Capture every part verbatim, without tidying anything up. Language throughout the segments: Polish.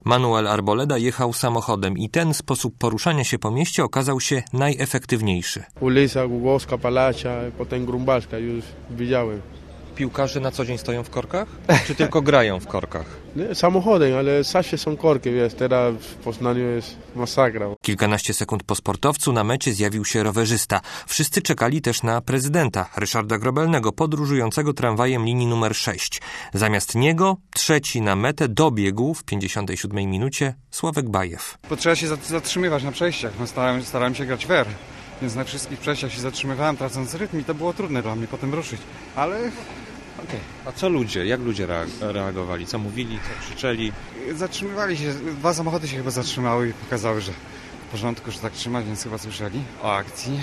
Manuel Arboleda jechał samochodem i ten sposób poruszania się po mieście okazał się najefektywniejszy. Ulica Głogowska, Palacia, potem Grunwaldzka już widziałem. Piłkarze na co dzień stoją w korkach? Czy tylko grają w korkach? Nie, samochodem, ale zawsze są korki, wiesz, teraz w Poznaniu jest masakra. Kilkanaście sekund po sportowcu na mecie zjawił się rowerzysta. Wszyscy czekali też na prezydenta, Ryszarda Grobelnego, podróżującego tramwajem linii numer sześć. Zamiast niego trzeci na metę dobiegł w pięćdziesiątej siódmej minucie Sławek Bajew. Bo trzeba się zatrzymywać na przejściach, no starałem, starałem się grać fair, więc na wszystkich przejściach się zatrzymywałem, tracąc rytm i to było trudne dla mnie potem ruszyć, ale... Okay. A co ludzie? Jak ludzie reagowali? Co mówili? Co krzyczeli? Zatrzymywali się. Dwa samochody się chyba zatrzymały i pokazały, że w porządku, że tak trzymać, więc chyba słyszeli o akcji.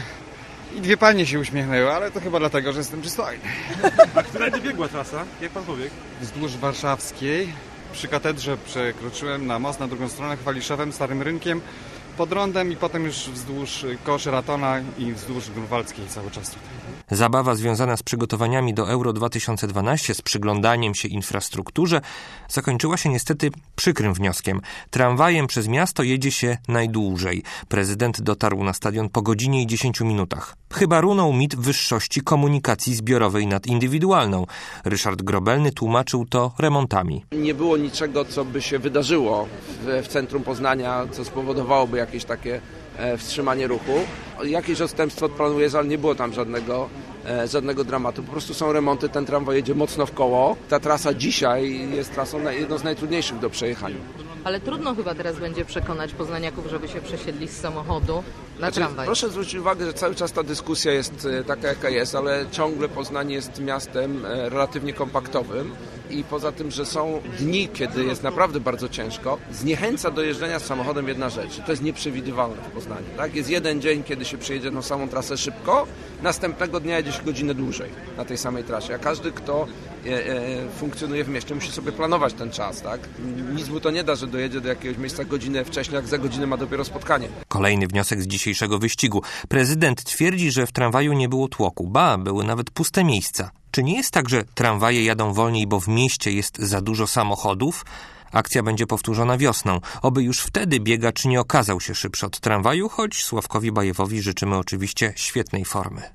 I dwie panie się uśmiechnęły, ale to chyba dlatego, że jestem przystojny. A którędy biegła trasa? Jak pan pobiegł? Wzdłuż Warszawskiej. Przy katedrze przekroczyłem na most, na drugą stronę Chwaliszewem, Starym Rynkiem, pod rondem i potem już wzdłuż koło Sheratona i wzdłuż Grunwaldzkiej cały czas tutaj. Zabawa związana z przygotowaniami do Euro dwa tysiące dwanaście, z przyglądaniem się infrastrukturze, zakończyła się niestety przykrym wnioskiem. Tramwajem przez miasto jedzie się najdłużej. Prezydent dotarł na stadion po godzinie i dziesięciu minutach. Chyba runął mit wyższości komunikacji zbiorowej nad indywidualną. Ryszard Grobelny tłumaczył to remontami. Nie było niczego, co by się wydarzyło w, w centrum Poznania, co spowodowałoby jakieś takie wstrzymanie ruchu. Jakieś odstępstwo od planu jest, ale nie było tam żadnego, e, żadnego dramatu. Po prostu są remonty, ten tramwaj jedzie mocno w koło. Ta trasa dzisiaj jest trasą na, jedną z najtrudniejszych do przejechania. Ale trudno chyba teraz będzie przekonać poznaniaków, żeby się przesiedli z samochodu na znaczy, tramwaj. Proszę zwrócić uwagę, że cały czas ta dyskusja jest taka, jaka jest, ale ciągle Poznań jest miastem relatywnie kompaktowym i poza tym, że są dni, kiedy jest naprawdę bardzo ciężko, zniechęca do jeżdżenia z samochodem jedna rzecz. To jest nieprzewidywalne w Poznaniu. Tak? Jest jeden dzień, kiedy się przyjedzie tą samą trasę szybko, następnego dnia jedzie się godzinę dłużej na tej samej trasie. A każdy, kto e, e, funkcjonuje w mieście, musi sobie planować ten czas. Tak? Nic mu to nie da, że dojedzie do jakiegoś miejsca godzinę wcześniej, jak za godzinę ma dopiero spotkanie. Kolejny wniosek z dzisiejszego wyścigu. Prezydent twierdzi, że w tramwaju nie było tłoku. Ba, były nawet puste miejsca. Czy nie jest tak, że tramwaje jadą wolniej, bo w mieście jest za dużo samochodów? Akcja będzie powtórzona wiosną. Oby już wtedy biegacz nie okazał się szybszy od tramwaju, choć Sławkowi Bajewowi życzymy oczywiście świetnej formy.